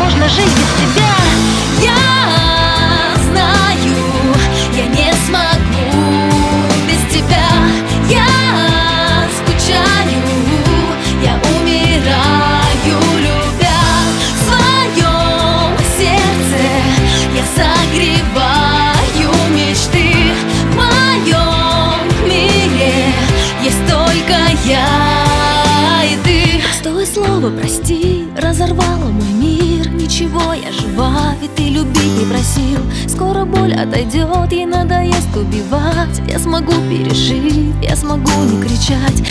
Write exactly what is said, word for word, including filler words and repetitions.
невозможно жить без тебя. Я знаю, я не смогу без тебя. Я скучаю, я умираю, любя. В своем сердце я согреваю мечты. В моем мире есть только я и ты. Стой, слово прости, разорвало мой мир. Ничего, я жива, ведь ты любить не просил. Скоро боль отойдет, ей надоест убивать. Я смогу пережить, я смогу не кричать.